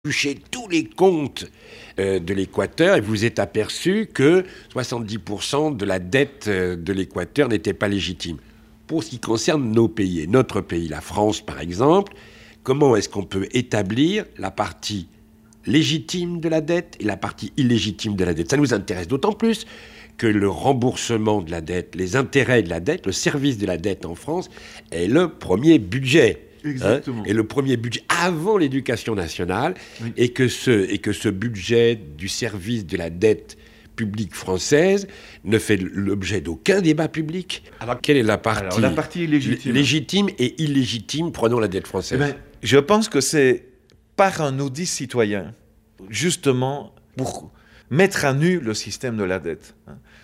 épluché tous les comptes de l'Équateur et vous vous êtes aperçu que 70% de la dette de l'Équateur n'était pas légitime. Pour ce qui concerne nos pays, et notre pays, la France par exemple, comment est-ce qu'on peut établir la partie légitime de la dette et la partie illégitime de la dette? Ça nous intéresse d'autant plus que le remboursement de la dette, les intérêts de la dette, le service de la dette en France est le premier budget. Exactement. Et le premier budget avant l'éducation nationale, oui. et que ce budget du service de la dette publique française ne fait l'objet d'aucun débat public. Alors, quelle est la partie légitime et illégitime, prenons la dette française? Je pense que c'est par un audit citoyen, justement, pour mettre à nu le système de la dette.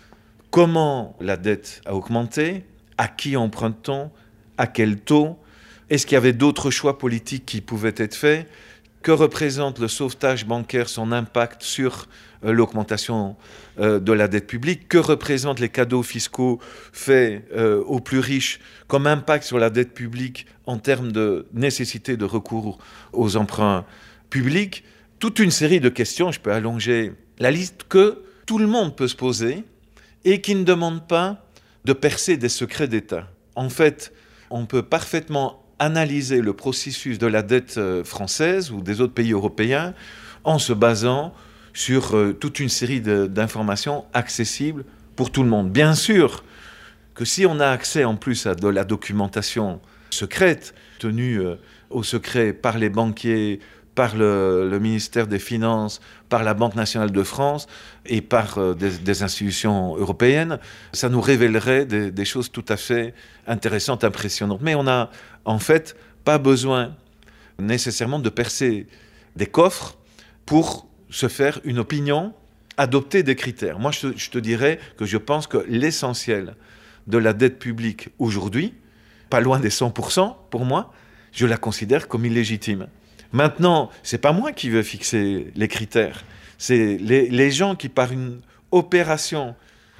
Comment la dette a augmenté? À qui emprunte-t-on? À quel taux? Est-ce qu'il y avait d'autres choix politiques qui pouvaient être faits? Que représente le sauvetage bancaire, son impact sur l'augmentation de la dette publique? Que représentent les cadeaux fiscaux faits aux plus riches comme impact sur la dette publique en termes de nécessité de recours aux emprunts publics? Toute une série de questions, je peux allonger la liste, que tout le monde peut se poser et qui ne demandent pas de percer des secrets d'État. En fait, on peut parfaitement analyser le processus de la dette française ou des autres pays européens en se basant sur toute une série d'informations accessibles pour tout le monde. Bien sûr que si on a accès en plus à de la documentation secrète, tenue au secret par les banquiers, par le ministère des Finances, par la Banque nationale de France et par des institutions européennes, ça nous révélerait des choses tout à fait intéressantes, impressionnantes. Mais on n'a en fait pas besoin nécessairement de percer des coffres pour se faire une opinion, adopter des critères. Moi, je te dirais que je pense que l'essentiel de la dette publique aujourd'hui, pas loin des 100% pour moi, je la considère comme illégitime. Maintenant, c'est pas moi qui veux fixer les critères. C'est les gens qui, par une opération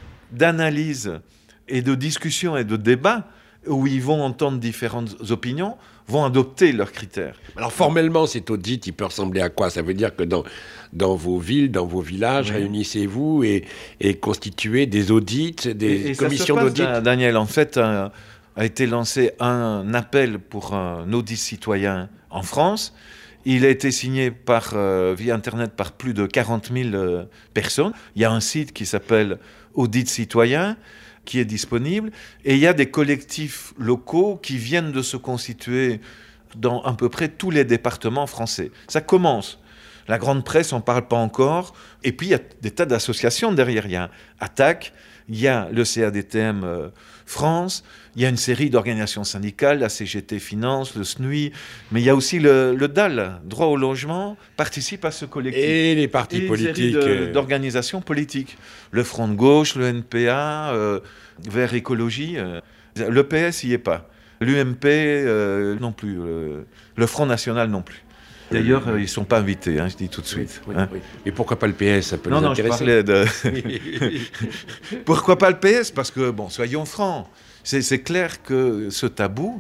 d'analyse et de discussion et de débat, où ils vont entendre différentes opinions, vont adopter leurs critères. Alors formellement, cet audit, il peut ressembler à quoi? Ça veut dire que dans vos villes, dans vos villages, réunissez-vous et constituez des audits, des commissions d'audit. Daniel, en fait, a été lancé un appel pour un audit citoyen en France. Il a été signé via Internet par plus de 40 000 personnes. Il y a un site qui s'appelle Audit Citoyen qui est disponible. Et il y a des collectifs locaux qui viennent de se constituer dans à peu près tous les départements français. Ça commence. La grande presse n'en parle pas encore. Et puis, il y a des tas d'associations derrière. Il y a ATTAC, il y a le CADTM France, il y a une série d'organisations syndicales, la CGT Finance, le SNUI, mais il y a aussi le DAL, Droit au logement, participe à ce collectif. Et les partis politiques. Une série d'organisations politiques. Le Front de gauche, le NPA, Vert Écologie. Le PS n'y est pas. L'UMP non plus. Le Front National non plus. D'ailleurs, ils ne sont pas invités, je dis tout de suite. Oui. Et pourquoi pas le PS? Ça peut nous intéresser. Je parlais de... Pourquoi pas le PS? Parce que, soyons francs, c'est clair que ce tabou,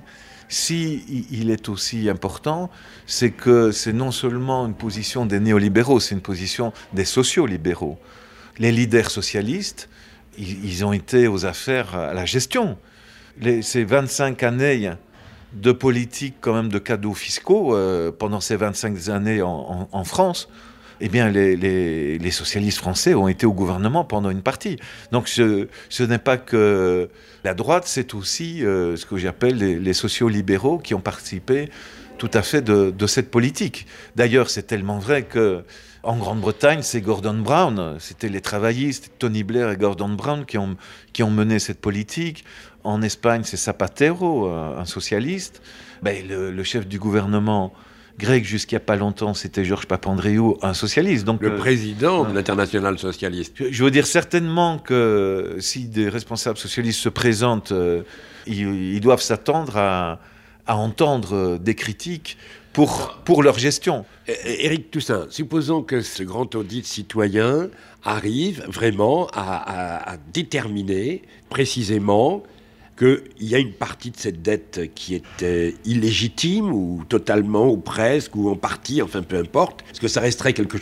il est aussi important, c'est que c'est non seulement une position des néolibéraux, c'est une position des sociolibéraux. Les leaders socialistes, ils ont été aux affaires à la gestion. Ces 25 années de politique quand même de cadeaux fiscaux pendant ces 25 années en France, eh bien les socialistes français ont été au gouvernement pendant une partie. Donc ce n'est pas que la droite, c'est aussi ce que j'appelle les sociolibéraux qui ont participé tout à fait de cette politique. D'ailleurs, c'est tellement vrai que en Grande-Bretagne, c'est Gordon Brown, c'était les travaillistes, Tony Blair et Gordon Brown qui ont mené cette politique. En Espagne, c'est Zapatero, un socialiste. Le chef du gouvernement grec, jusqu'il n'y a pas longtemps, c'était Georges Papandréou, un socialiste. Donc, le président de l'Internationale socialiste. Je veux dire certainement que si des responsables socialistes se présentent, ils doivent s'attendre à entendre des critiques pour leur gestion. Éric Toussaint, supposons que ce grand audit citoyen arrive vraiment à déterminer précisément qu'il y a une partie de cette dette qui est illégitime, ou totalement, ou presque, ou en partie, enfin peu importe, parce que ça resterait quelque